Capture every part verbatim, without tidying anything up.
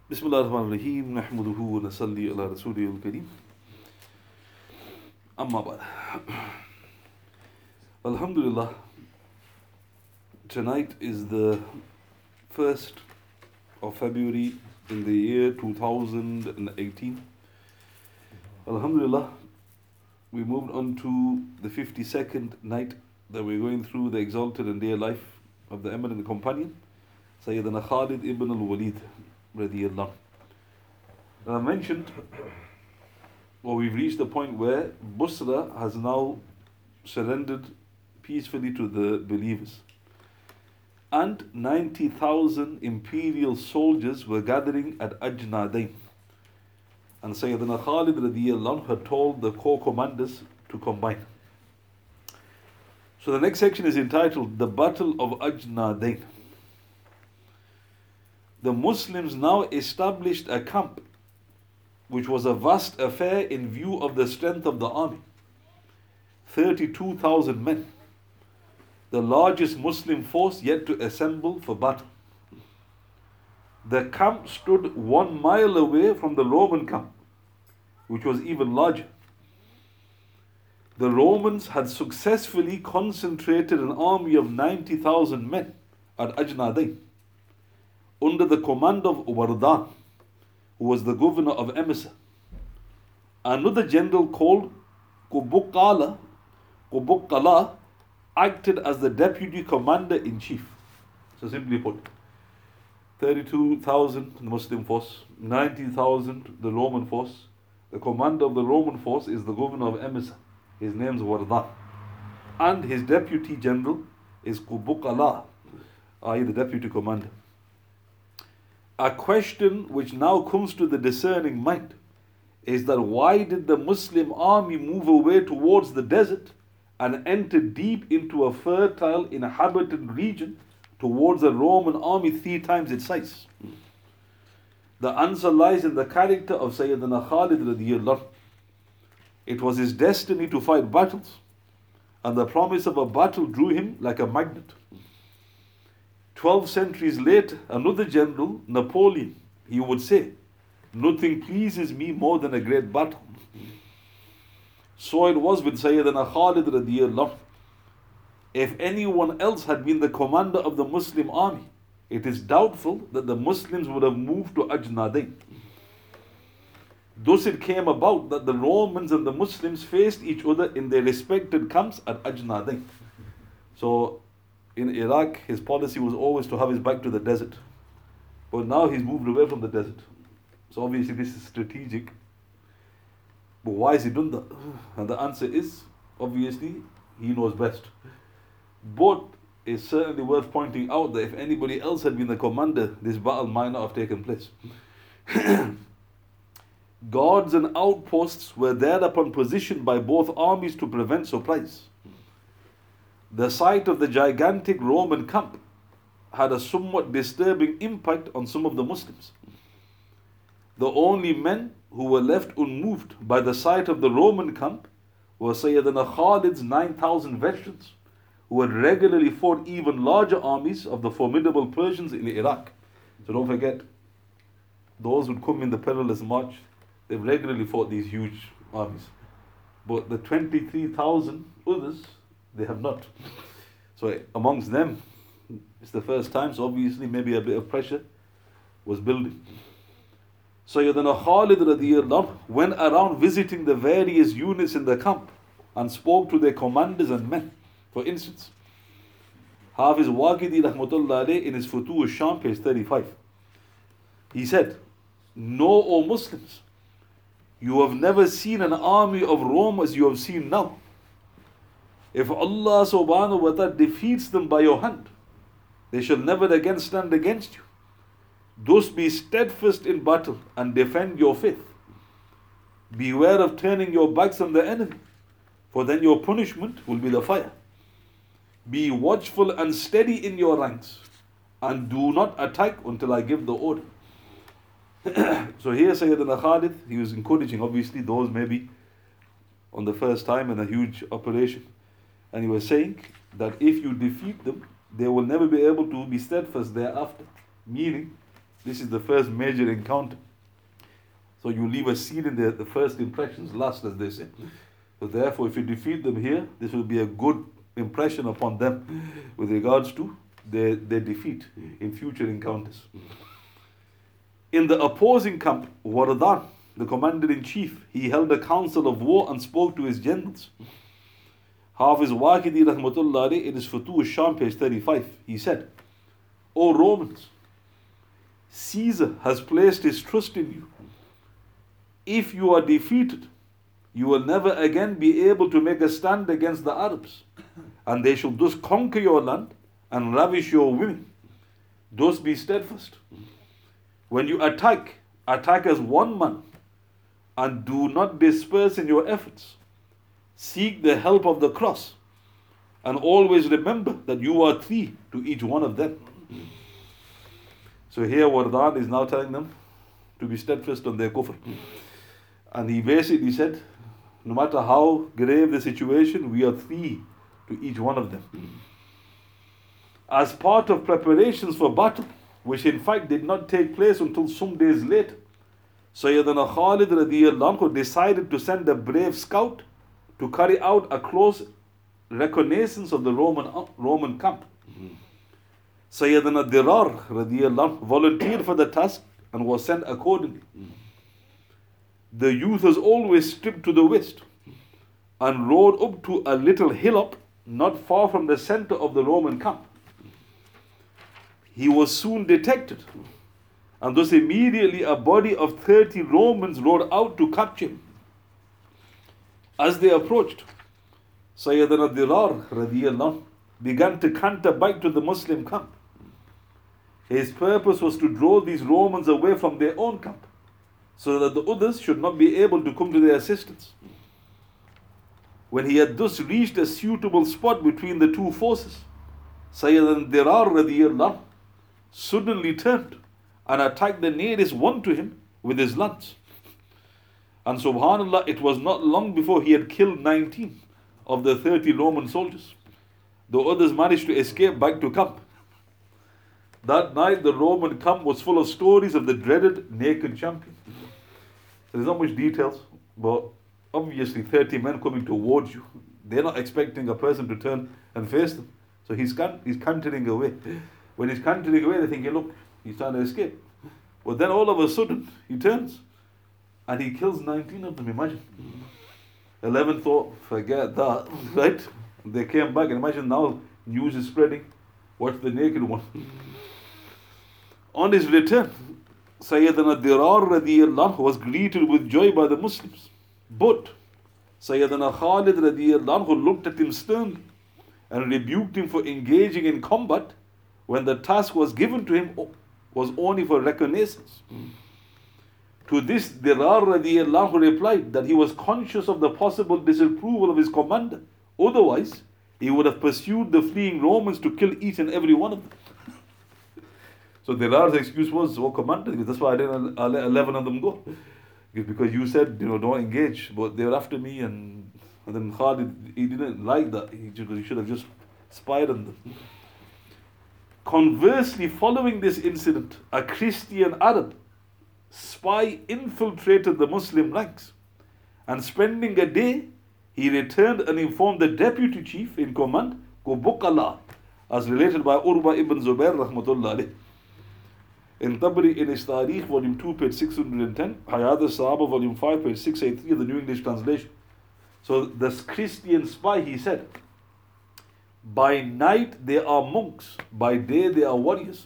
Bismillah ar-Rahman ar-Rahim. Nahmaduhu wa nasalli ala Rasulih al-Kareem. Amma ba'd. Alhamdulillah. Tonight is the first of February in the year two thousand eighteen. Alhamdulillah. We moved on to the fifty-second night that we're going through the exalted and dear life of the eminent companion, Sayyidina Khalid ibn al-Walid radiyallahu. And I mentioned, or we've reached the point where Busra has now surrendered peacefully to the believers. And ninety thousand imperial soldiers were gathering at Ajnadain. And Sayyidina Khalid radiyallahu had told the corps commanders to combine. So the next section is entitled The Battle of Ajnadain. The Muslims now established a camp, which was a vast affair in view of the strength of the army. thirty-two thousand men, the largest Muslim force yet to assemble for battle. The camp stood one mile away from the Roman camp, which was even larger. The Romans had successfully concentrated an army of ninety thousand men at Ajnadain, under the command of Wardan, who was the governor of Emesa. Another general called Kubukala, Kubukala acted as the deputy commander-in-chief. So simply put, thirty-two thousand Muslim force, ninety thousand the Roman force. The commander of the Roman force is the governor of Emesa. His name's Wardan. And his deputy general is Kubukala, that is the deputy commander. A question which now comes to the discerning mind is that why did the Muslim army move away towards the desert and enter deep into a fertile inhabited region towards a Roman army three times its size? The answer lies in the character of Sayyidina Khalid radiyallahu. It was his destiny to fight battles, and the promise of a battle drew him like a magnet. Twelve centuries later, another general, Napoleon, he would say, "Nothing pleases me more than a great battle." So it was with Sayyidina Khalid radiyallahu. If anyone else had been the commander of the Muslim army, it is doubtful that the Muslims would have moved to Ajnadain. Thus it came about that the Romans and the Muslims faced each other in their respective camps at Ajnadain. So in Iraq, his policy was always to have his back to the desert. But now he's moved away from the desert. So obviously this is strategic. But why has he done that? And the answer is, obviously, he knows best. But it's certainly worth pointing out that if anybody else had been the commander, this battle might not have taken place. Guards and outposts were thereupon positioned by both armies to prevent surprise. The sight of the gigantic Roman camp had a somewhat disturbing impact on some of the Muslims. The only men who were left unmoved by the sight of the Roman camp were Sayyidina Khalid's nine thousand veterans, who had regularly fought even larger armies of the formidable Persians in Iraq. So don't forget, those who come in the perilous march, they've regularly fought these huge armies. But the twenty-three thousand others, they have not. So amongst them, it's the first time, so obviously maybe a bit of pressure was building. Sayyidina Khalid radiyallahu went around visiting the various units in the camp and spoke to their commanders and men. For instance, Hafiz Waqidi rahmatullah alayh in his Futuh al-Sham, page thirty-five, he said, "Know, O Muslims, you have never seen an army of Rome as you have seen now. If Allah subhanahu wa ta'ala defeats them by your hand, they shall never again stand against you. Thus be steadfast in battle and defend your faith. Beware of turning your backs on the enemy, for then your punishment will be the fire. Be watchful and steady in your ranks, and do not attack until I give the order." So here Sayyidina Khalid, he was encouraging obviously those maybe on the first time in a huge operation. And he was saying that if you defeat them, they will never be able to be steadfast thereafter. Meaning, This is the first major encounter. So you leave a seed in there, the first impressions last, as they say. So therefore, if you defeat them here, this will be a good impression upon them with regards to their, their defeat in future encounters. In the opposing camp, Waradan, the commander-in-chief, he held a council of war and spoke to his generals. Hafiz Waqidi rahmatullah alayhi, in his Futuh Sham, page thirty-five, he said, O Romans, Caesar has placed his trust in you. If you are defeated, you will never again be able to make a stand against the Arabs, and they shall thus conquer your land and ravish your women. Thus be steadfast. When you attack, attack as one man, and do not disperse in your efforts. Seek the help of the cross, and always remember that you are three to each one of them. So here Wardan is now telling them to be steadfast on their kufr. And he basically said, no matter how grave the situation, we are three to each one of them. As part of preparations for battle, which in fact did not take place until some days later, Sayyidina Khalid radiyallahu anhu decided to send a brave scout to carry out a close reconnaissance of the Roman, Roman camp. Sayyidina Dirar radiyallahu anhu volunteered for the task and was sent accordingly. The youth was always stripped to the waist and rode up to a little hillock not far from the center of the Roman camp. He was soon detected, and thus immediately a body of thirty Romans rode out to capture him. As they approached, Sayyidina Dirar radiyallahu anhu began to canter back to the Muslim camp. His purpose was to draw these Romans away from their own camp, so that the others should not be able to come to their assistance. When he had thus reached a suitable spot between the two forces, Sayyidina Dirar radiyallahu anhu suddenly turned and attacked the nearest one to him with his lance. And subhanallah, it was not long before he had killed nineteen of the thirty Roman soldiers. The others managed to escape back to camp. That night the Roman camp was full of stories of the dreaded naked champion. There's not much details, but obviously thirty men coming towards you, they're not expecting a person to turn and face them. So he's, can- he's cantering away. When he's cantering away, they think, hey, look, he's trying to escape. But then all of a sudden, he turns and he kills nineteen of them, imagine. eleven thought, forget that, right? They came back, and imagine now news is spreading. What's the naked one? On his return, Sayyidina Dirar radiyallahu anhu was greeted with joy by the Muslims. But Sayyidina Khalid radiyallahu anhu looked at him sternly and rebuked him for engaging in combat when the task was given to him was only for reconnaissance. Mm. To this, Dirar radiyallahu anhu replied that he was conscious of the possible disapproval of his commander. Otherwise, he would have pursued the fleeing Romans to kill each and every one of them. So Dirar's excuse was, oh commander, that's why I didn't let eleven of them go. Because you said, you know, don't engage, but they were after me, and, and then Khalid, he didn't like that. He, he should have just spied on them. Conversely, following this incident, a Christian Arab spy infiltrated the Muslim ranks, and spending a day, he returned and informed the deputy chief in command, Qubukala, as related by Urwa ibn Zubair rahmatullah alayh. In Tabari in his Tarikh, volume two, page six hundred ten, Hayat al-Sahaba, volume five, page six eighty-three of the New English Translation. So this Christian spy, he said, by night they are monks, by day they are warriors.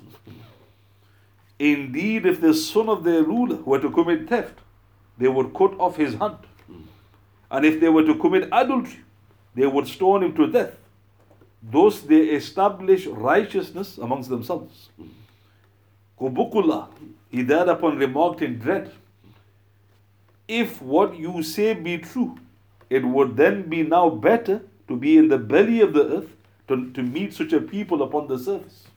Indeed, if the son of their ruler were to commit theft, they would cut off his hand. And if they were to commit adultery, they would stone him to death. Thus they establish righteousness amongst themselves. Qubukula, he thereupon remarked in dread, if what you say be true, it would then be now better to be in the belly of the earth to, to meet such a people upon the surface.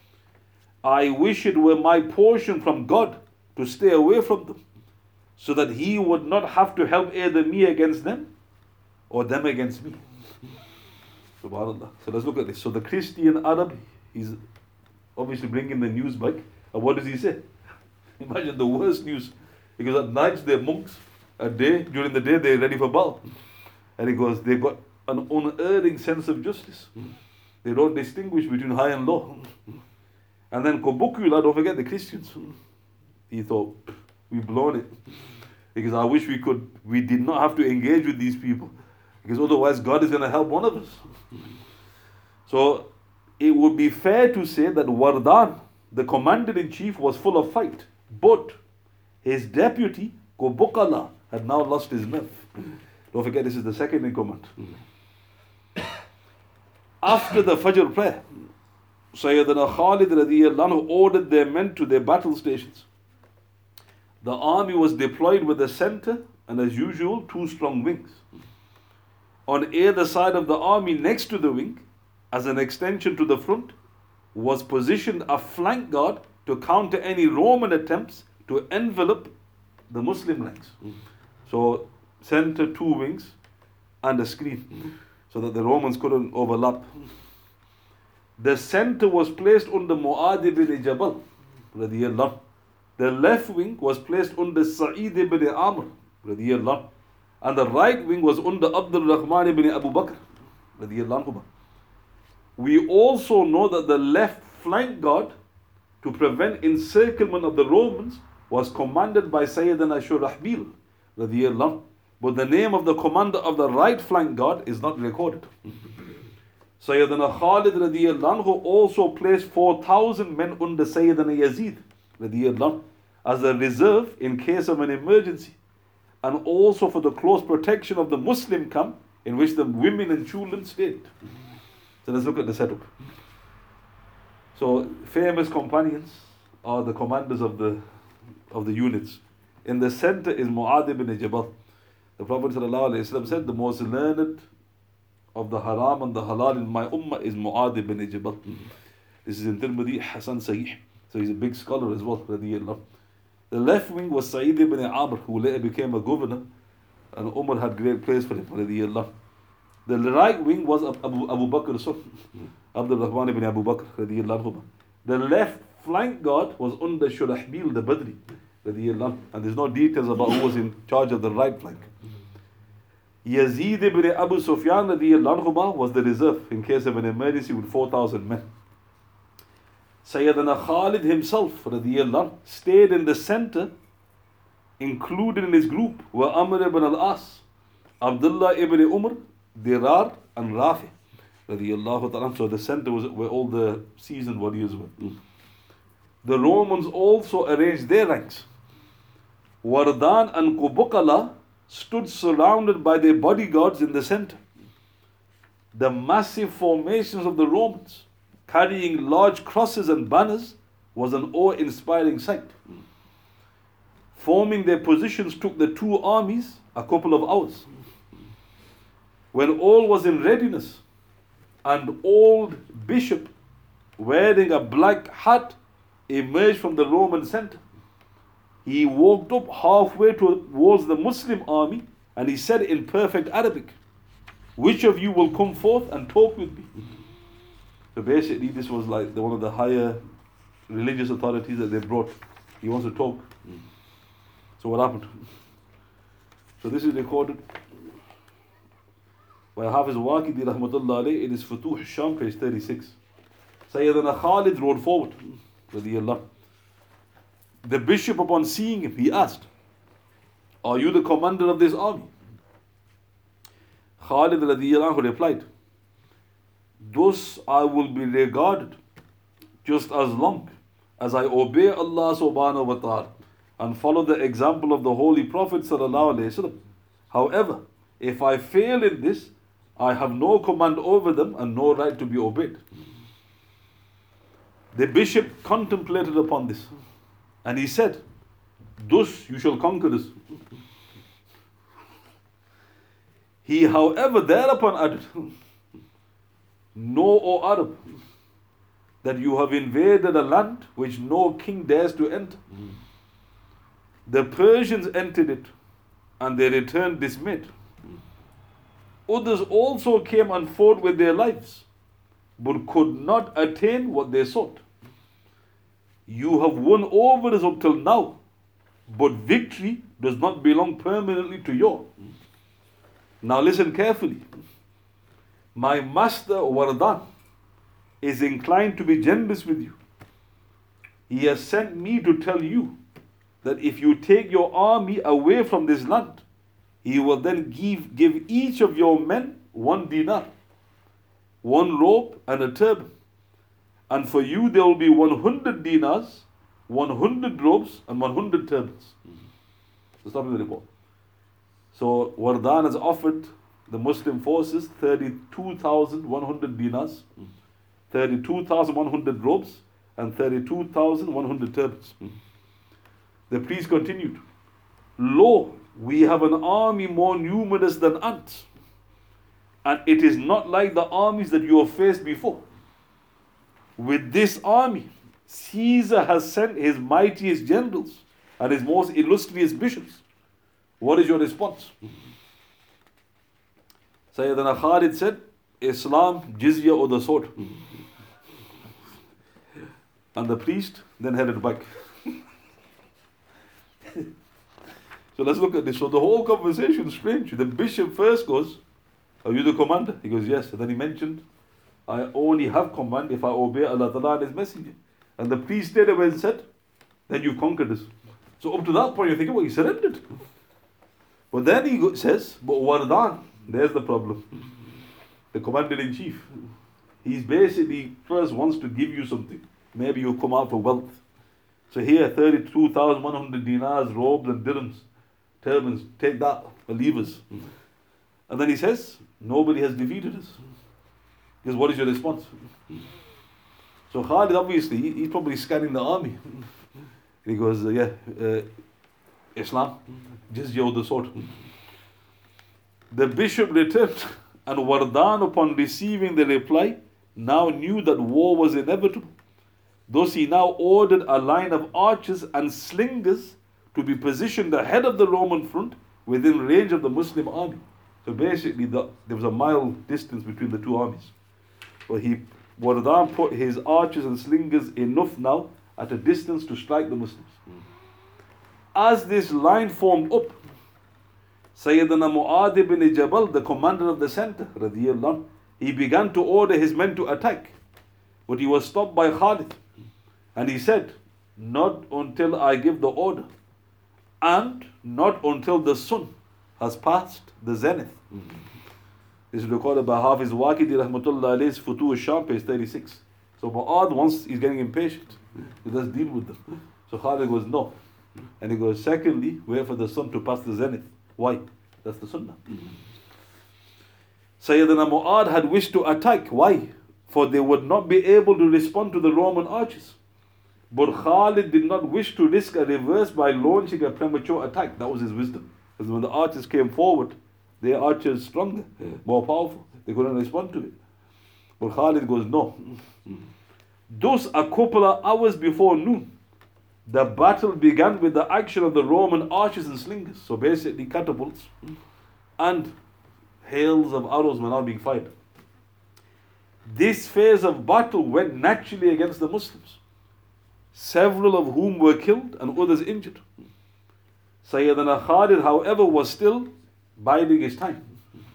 I wish it were my portion from God to stay away from them, so that he would not have to help either me against them or them against me. Subhanallah. So let's look at this. So the Christian Arab, he's obviously bringing the news back. And what does he say? Imagine the worst news. Because at night they're monks, at day, during the day they're ready for battle. And he goes, they've got an unerring sense of justice. They don't distinguish between high and low. And then Kobukula, don't forget the Christians. He thought, we've blown it. Because I wish we could, we did not have to engage with these people. Because otherwise God is going to help one of us. So it would be fair to say that Wardan, the commander-in-chief, was full of fight. But his deputy, Kobukala, had now lost his nerve. Don't forget, this is the second in command. After the Fajr prayer, Sayyidina Khalid radiyallahu anhu ordered their men to their battle stations. The army was deployed with a center and, as usual, two strong wings. On either side of the army, next to the wing, as an extension to the front, was positioned a flank guard to counter any Roman attempts to envelop the Muslim ranks. So, center, two wings, and a screen, so that the Romans couldn't overlap. The center was placed under Mu'adh ibn Jabal, radiyallahu. The left wing was placed under Sa'id ibn Amr, radiyallahu. And the right wing was under Abdul Rahman ibn Abu Bakr, radiyallahu. We also know that the left flank guard, to prevent encirclement of the Romans, was commanded by Sayyidina Shurahbil, radiyallahu. But the name of the commander of the right flank guard is not recorded. Sayyidina Khalid radiyallahu anhu also placed four thousand men under Sayyidina Yazid radiyallahu as a reserve in case of an emergency, and also for the close protection of the Muslim camp in which the women and children stayed. So let's look at the setup. So famous companions are the commanders of the of the units. In the center is Mu'adh ibn Jabal. The Prophet ﷺ said, the most learned of the haram and the halal in my ummah is Mu'adh ibn Jabal. This is in Tirmidhi, Hasan Sahih. So he's a big scholar as well, radiyallahu. The left wing was Sa'id ibn Amr, who later became a governor, and Umar had great praise for him, radiyallahu. The right wing was Abu, Abu Bakr, so Abdul Rahman ibn Abu Bakr, radiyallahu. The left flank guard was under Shurahbil the Badri, radiyallahu. And there's no details about who was in charge of the right flank. Yazid ibn Abu Sufyan radiyallahu was the reserve in case of an emergency with four thousand men. Sayyidina Khalid himself radiyallahu stayed in the center. Included in his group were Amr ibn al-As, Abdullah ibn Umar, Dirar and Rafi radiyallahu ta'ala. So the center was where all the seasoned warriors were. The Romans also arranged their ranks. Wardan and Kobukala stood surrounded by their bodyguards in the center. The massive formations of the Romans, carrying large crosses and banners, was an awe-inspiring sight. Forming their positions took the two armies a couple of hours. When all was in readiness, an old bishop wearing a black hat emerged from the Roman center. He walked up halfway towards the Muslim army and he said in perfect Arabic, "Which of you will come forth and talk with me?" So basically this was like the, one of the higher religious authorities that they brought. He wants to talk. So what happened? So this is recorded by Hafiz Waqidi rahmatullah alayhi in his Futuh Sham, page thirty-six. Sayyidina Khalid rode forward, radiyallahu. The bishop, upon seeing him, he asked, "Are you the commander of this army?" Khalid radiyallahu anhu replied, "Thus I will be regarded just as long as I obey Allah subhanahu wa ta'ala and follow the example of the Holy Prophet sallallahu alayhi wasallam. However, if I fail in this, I have no command over them and no right to be obeyed." The bishop contemplated upon this and he said, "Thus you shall conquer us." He, however, thereupon added, "Know, O Arab, that you have invaded a land which no king dares to enter. The Persians entered it and they returned dismayed. Others also came and fought with their lives, but could not attain what they sought. You have won over us up till now, but victory does not belong permanently to you. Now listen carefully. My master Wardan is inclined to be generous with you. He has sent me to tell you that if you take your army away from this land, he will then give, give each of your men one dinar, one robe and a turban. And for you there will be one hundred dinars, one hundred robes and one hundred turbans. So stop in the report. So Wardan has offered the Muslim forces thirty-two thousand one hundred dinars, thirty-two thousand one hundred robes and thirty-two thousand one hundred turbans. The priest continued, Lo, we have an army more numerous than ants, and it is not like the armies that you have faced before. With this army, Caesar has sent his mightiest generals and his most illustrious bishops. What is your response? Sayyidina Khalid said, Islam, jizya or the sword. And the priest then headed back. So let's look at this. So the whole conversation is strange. The bishop first goes, are you the commander? He goes, yes. And then he mentioned, I only have command if I obey Allah Ta'ala and His Messenger. And the priest stayed away and said, then you've conquered us. So up to that point you're thinking, well, he surrendered. But then he go- says, but Wardan, there's the problem. The commander-in-chief. He's basically first wants to give you something. Maybe you come out for wealth. So here, thirty-two thousand one hundred dinars, robes and dirhams, turbans, take that, believers. And then he says, nobody has defeated us. Because what is your response? So Khalid, obviously, he, he's probably scanning the army. He goes, uh, yeah, uh, Islam, jizya the sword. The bishop returned, and Wardan, upon receiving the reply, now knew that war was inevitable. Thus he now ordered a line of archers and slingers to be positioned ahead of the Roman front within range of the Muslim army. So basically the, there was a mile distance between the two armies. So he, Wardan put his archers and slingers enough now at a distance to strike the Muslims. As this line formed up, Sayyidina Mu'adh ibn Jabal, the commander of the center, radiyallahu anh, he began to order his men to attack. But he was stopped by Khalid. And he said, not until I give the order, and not until the sun has passed the zenith. Mm-hmm. This is recorded by Hafiz Waqidi Rahmatullah alayh's Futuh al-Sham, page thirty-six. So Mu'adh, once he's getting impatient, he does deal with them. So Khalid goes, no. And he goes, secondly, wait for the sun to pass the zenith. Why? That's the sunnah. Mm-hmm. Sayyidina Mu'adh had wished to attack. Why? For they would not be able to respond to the Roman archers. But Khalid did not wish to risk a reverse by launching a premature attack. That was his wisdom. Because when the archers came forward, their archers stronger, more powerful. They couldn't respond to it. But Khalid goes, no. Thus, a couple of hours before noon, the battle began with the action of the Roman archers and slingers. So basically catapults and hails of arrows were now being fired. This phase of battle went naturally against the Muslims, several of whom were killed and others injured. Sayyidina Khalid, however, was still biding his time.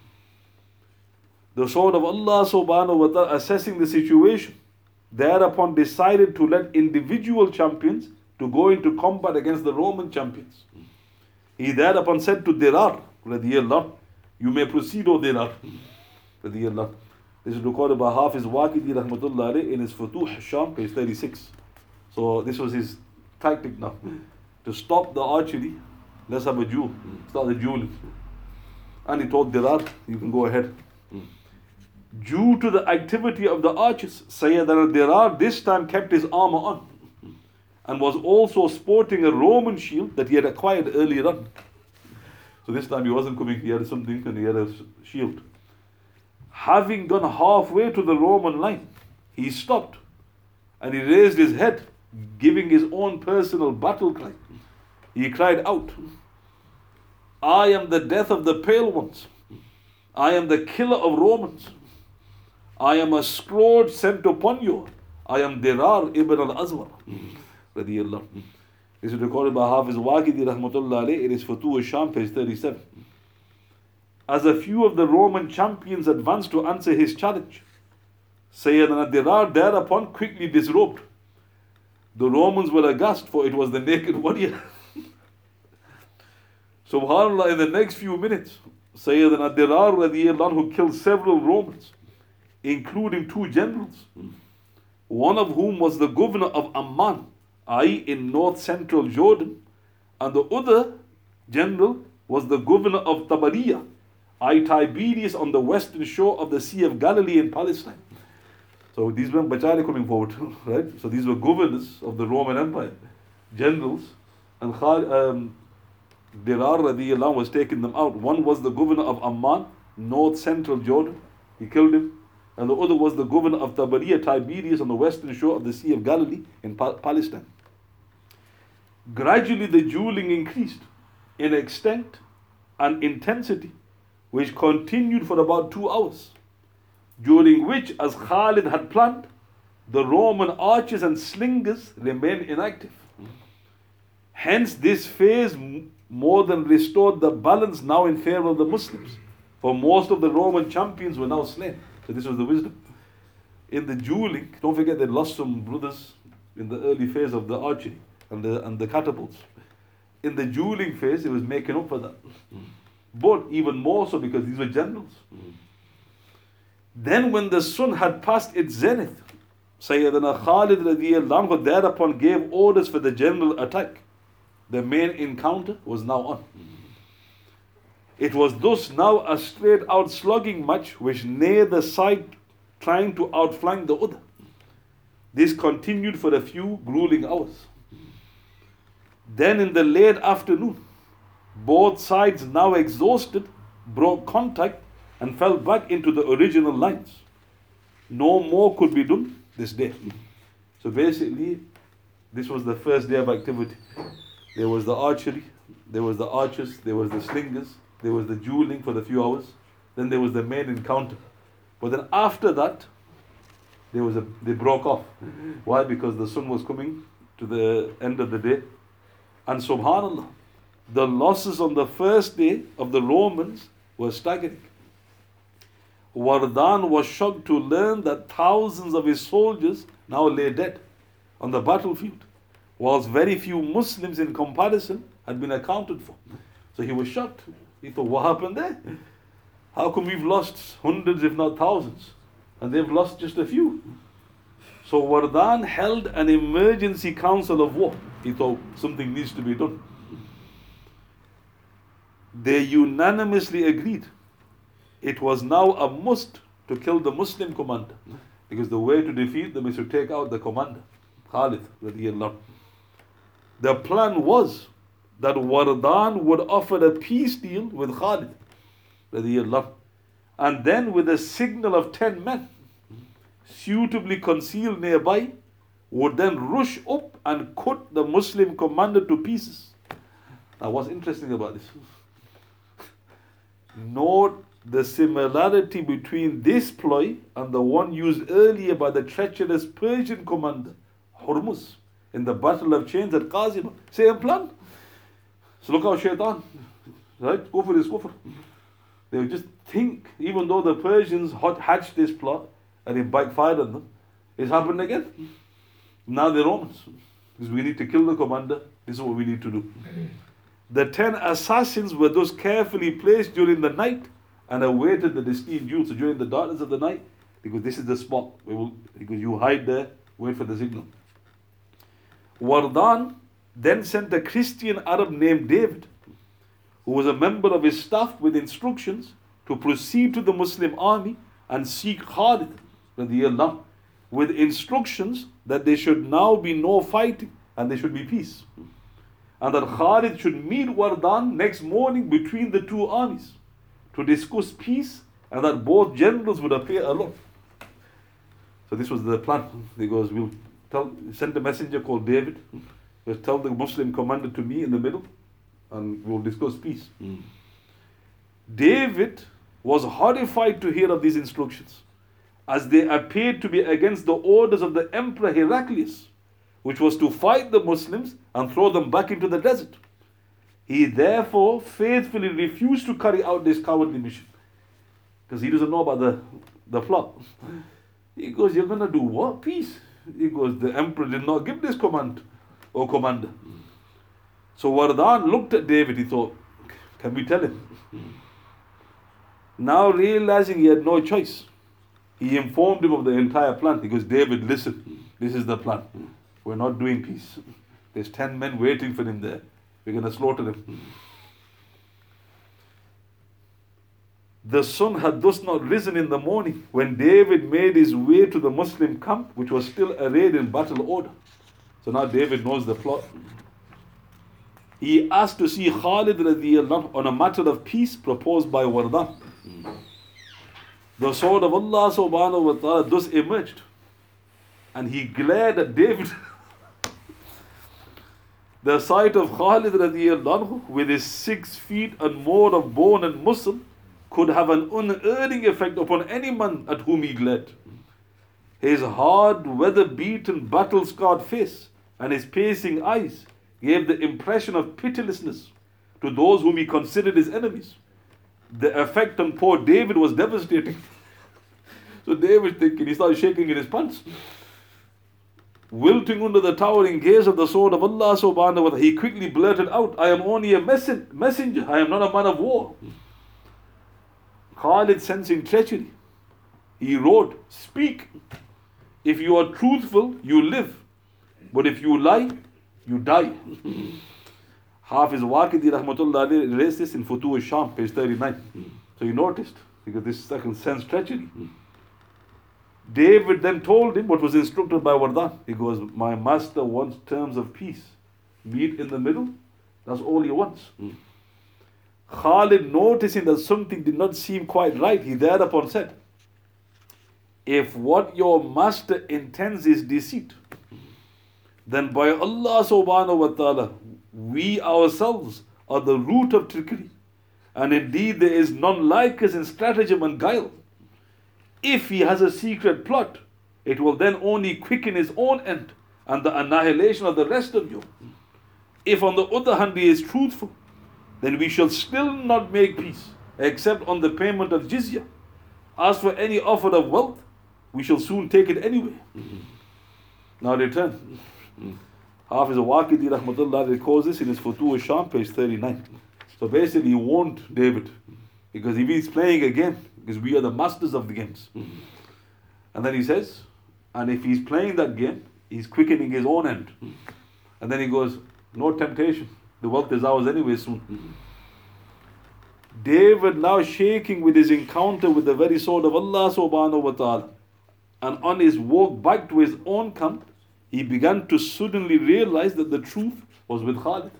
The sword of Allah subhanahu wa ta'ala, assessing the situation, thereupon decided to let individual champions to go into combat against the Roman champions. He thereupon said to Dirar, radiyallahu, you may proceed, O Dirar, radiyallahu. This is recorded by Hafiz Waqidi Rahmatullah alayh in his Futuh al-Sham, page thirty-six. So this was his tactic now. To stop the archery, let's have a duel. Start the duel. And he told Dirar, you can go ahead. Due to the activity of the archers, Sayyidina Dirar this time kept his armor on and was also sporting a Roman shield that he had acquired earlier on. So this time he wasn't coming, he had something and he had a shield. Having gone halfway to the Roman line, he stopped and he raised his head, giving his own personal battle cry. He cried out, I am the death of the pale ones. I am the killer of Romans. I am a scourge sent upon you. I am Dirar ibn al-Azwar. Radiallahu. This is recorded by Hafiz Waqidi Rahmatullah alayh. It is Futuh al-Sham, page thirty-seven. As a few of the Roman champions advanced to answer his challenge, Sayyidina Dirar thereupon quickly disrobed. The Romans were aghast, for it was the naked warrior. Subhanallah, in the next few minutes, Sayyidina Dirar radiallahu anhu killed several Romans, including two generals, one of whom was the governor of Amman, that is in north central Jordan, and the other general was the governor of Tabariya, that is Tiberias on the western shore of the Sea of Galilee in Palestine. So these were Bachari coming forward, right? So these were governors of the Roman Empire, generals, and um, Dirar radiallahu was taking them out. One was the governor of Amman, north central Jordan, he killed him, and the other was the governor of Tabariya, Tiberias on the western shore of the Sea of Galilee in pa- Palestine. Gradually the dueling increased in extent and intensity, which continued for about two hours, during which, as Khalid had planned, the Roman archers and slingers remained inactive. Hence this phase more than restored the balance now in favor of the Muslims, for most of the Roman champions were now slain. So this was the wisdom. In the dueling, don't forget they lost some brothers in the early phase of the archery and the, and the catapults. In the dueling phase, it was making up for that. But even more so because these were generals. Then when the sun had passed its zenith, Sayyidina Khalid radiallahu anhu thereupon gave orders for the general attack. The main encounter was now on. It was thus now a straight out slugging match which neither side trying to outflank the other. This continued for a few grueling hours. Then in the late afternoon, both sides, now exhausted, broke contact and fell back into the original lines. No more could be done this day. So basically, this was the first day of activity. There was the archery, there was the archers, there was the slingers, there was the dueling for the few hours, then there was the main encounter. But then after that, there was a, they broke off. Why? Because the sun was coming to the end of the day. And subhanAllah, the losses on the first day of the Romans were staggering. Wardan was shocked to learn that thousands of his soldiers now lay dead on the battlefield, whilst very few Muslims in comparison had been accounted for. So he was shocked. He thought, what happened there? How come we've lost hundreds if not thousands and they've lost just a few? So Wardan held an emergency council of war. He thought something needs to be done. They unanimously agreed it was now a must to kill the Muslim commander, because the way to defeat them is to take out the commander, Khalid radiallahu. The plan was that Wardan would offer a peace deal with Khalid radiallahu, and then with a signal of ten men suitably concealed nearby, would then rush up and cut the Muslim commander to pieces. Now what's interesting about this? Note the similarity between this ploy and the one used earlier by the treacherous Persian commander Hormuz in the Battle of Chains at Qazima. Same plan. So look how shaitan, right? Kufr is kufr. They would just think, even though the Persians hatched this plot and it backfired on them, it's happened again. Now the Romans, because we need to kill the commander, this is what we need to do. The ten assassins were thus carefully placed during the night and awaited the destined duel. So during the darkness of the night, because this is the spot, we will, because you hide there, wait for the signal. Wardan then sent a Christian Arab named David, who was a member of his staff, with instructions to proceed to the Muslim army and seek Khalid radiallahu, with instructions that there should now be no fighting and there should be peace, and that Khalid should meet Wardan next morning between the two armies to discuss peace, and that both generals would appear alone. So this was the plan. He goes, we'll tell, send a messenger called David, we'll tell the Muslim commander to me in the middle, and we'll discuss peace. Mm. David was horrified to hear of these instructions, as they appeared to be against the orders of the Emperor Heraclius, which was to fight the Muslims and throw them back into the desert. He therefore faithfully refused to carry out this cowardly mission because he doesn't know about the, the plot. He goes, you're going to do what? Peace. He goes, the emperor did not give this command, O commander. So Wardan looked at David. He thought, can we tell him? Now realizing he had no choice, he informed him of the entire plan. He goes, David, listen, this is the plan. We're not doing peace. There's ten men waiting for him there. We're going to slaughter him. The sun had thus not risen in the morning when David made his way to the Muslim camp, which was still arrayed in battle order. So now David knows the plot. He asked to see Khalid radiallahu on a matter of peace proposed by Wardan. The sword of Allah subhanahu wa ta'ala thus emerged, and he glared at David. The sight of Khalid radiallahu with his six feet and more of bone and muscle could have an unerring effect upon any man at whom he glared. His hard, weather-beaten, battle-scarred face and his piercing eyes gave the impression of pitilessness to those whom he considered his enemies. The effect on poor David was devastating. So David thinking, he started shaking in his pants. Wilting under the towering gaze of the sword of Allah subhanahu wa ta'ala, he quickly blurted out, I am only a messen- messenger, I am not a man of war. Khalid, sensing treachery, he wrote, speak. If you are truthful, you live. But if you lie, you die. Hafiz Waqidi rahmatullah alayhi raised this in Futuh al-Sham, page thirty-nine. So he noticed, because this second sense treachery. David then told him what was instructed by Wardan. He goes, my master wants terms of peace. Meet in the middle, that's all he wants. Mm. Khalid, noticing that something did not seem quite right, he thereupon said, if what your master intends is deceit, then by Allah subhanahu wa ta'ala, we ourselves are the root of trickery. And indeed there is none like us in stratagem and guile. If he has a secret plot, it will then only quicken his own end and the annihilation of the rest of you. If on the other hand he is truthful, then we shall still not make peace, except on the payment of jizya. As for any offer of wealth, we shall soon take it anyway. Mm-hmm. Now return. Mm-hmm. Hafiz al-Waqidi rahmatullah records this in his Futuh al-Sham, page thirty-nine. So basically he warned David, because if he's playing a game, because we are the masters of the games. Mm-hmm. And then he says, and if he's playing that game, he's quickening his own end. Mm-hmm. And then he goes, no temptation. The wealth is ours anyway soon. Mm-hmm. David, now shaking with his encounter with the very sword of Allah subhanahu wa ta'ala, and on his walk back to his own camp, he began to suddenly realize that the truth was with Khalid.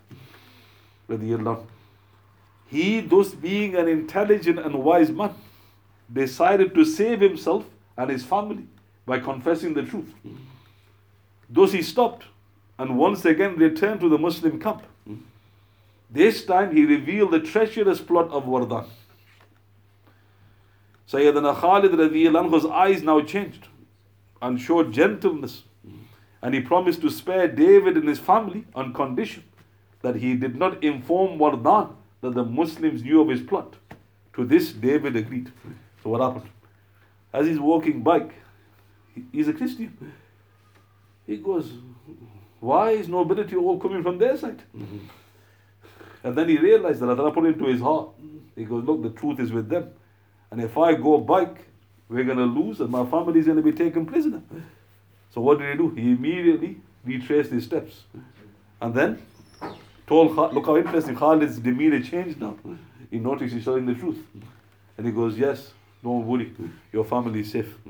He, thus being an intelligent and wise man, decided to save himself and his family by confessing the truth. Thus he stopped and once again returned to the Muslim camp. This time he revealed the treacherous plot of Wardan. Sayyidina Khalid radiyallahu anhu's eyes now changed and showed gentleness, and he promised to spare David and his family on condition that he did not inform Wardan that the Muslims knew of his plot. To this David agreed. So what happened? As he's walking back, he's a Christian. He goes, why is nobility all coming from their side? Mm-hmm. And then he realized that Allah put into his heart. He goes, look, the truth is with them. And if I go back, we're going to lose and my family is going to be taken prisoner. So what did he do? He immediately retraced his steps. And then told Khalid, look how interesting, Khalid's demeanor changed now. He noticed he's telling the truth. And he goes, yes, don't worry, your family is safe.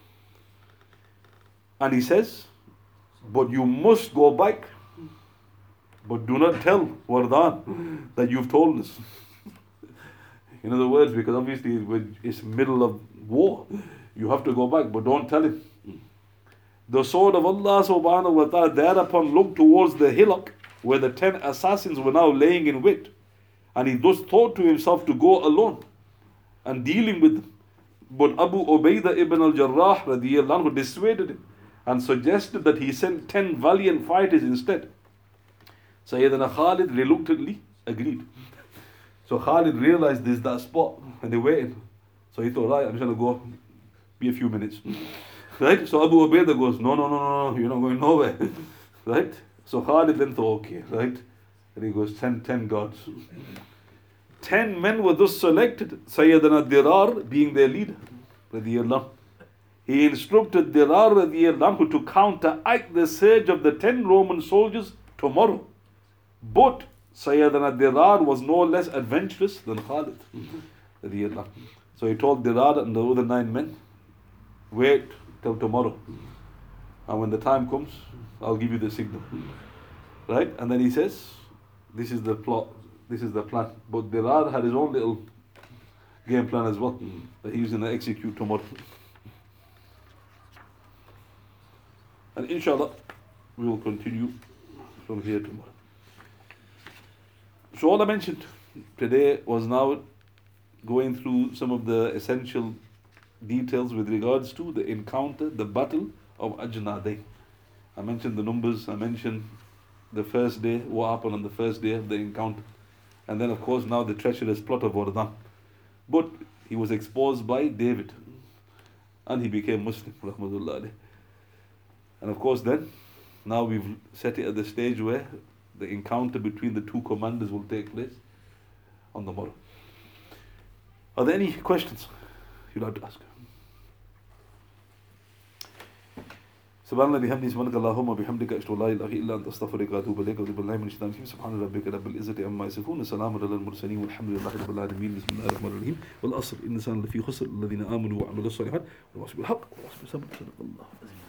And he says, but you must go back, but do not tell Wardan that you've told us. In other words, because obviously it's middle of war, you have to go back, but don't tell him. The sword of Allah subhanahu wa ta'ala thereupon looked towards the hillock where the ten assassins were now laying in wait. And he thus thought to himself to go alone and dealing with them. But Abu Ubaidah ibn al-Jarrah radiyallahu anhu dissuaded him and suggested that he send ten valiant fighters instead. Sayyidina Khalid reluctantly agreed. So Khalid realized this is that spot and they're waiting. So he thought, right, I'm just going to go be a few minutes. Right? So Abu Ubaidah goes, no, no, no, no, no, you're not going nowhere. Right? So Khalid then thought, okay, right? And he goes, ten, ten guards. Ten men were thus selected, Sayyidina Dirar being their leader. Radiallahu. He instructed Dirar radiallahu to counteract the surge of the ten Roman soldiers tomorrow. But Sayyidina Dirar was no less adventurous than Khalid. Radiallahu. So he told Dirar and the other nine men, wait till tomorrow. And when the time comes, I'll give you the signal. Right? And then he says, this is the plot, this is the plan. But Dirar had his own little game plan as well, that he was going to execute tomorrow. And inshallah, we will continue from here tomorrow. So all I mentioned today was now going through some of the essential details with regards to the encounter, the battle of Ajnadain. I mentioned the numbers, I mentioned the first day, what happened on the first day of the encounter. And then of course now the treacherous plot of Wardan. But he was exposed by David and he became Muslim, rahmatullah alayh. And of course then, now we've set it at the stage where the encounter between the two commanders will take place on the morrow. Are there any questions you'd like to ask? Subhanallah bihamdihi subhanaka Allahumma bihamdika ashhadu an la ilaha illa anta astaghfiruka wa atubu ilayk. A'udhu billahi minash shaitanir rajim. Subhana rabbika rabbil izzati amma yasifun. Salamun alal mursalin walhamdulillahi rabbil alamin. Bismillahir rahmanir rahim. Wal asr inna al-insana lafi khusr alladhina amanu wa 'amilus salihat wa wasbil haqq wa wasbil sabr. Sadaqallahu azim.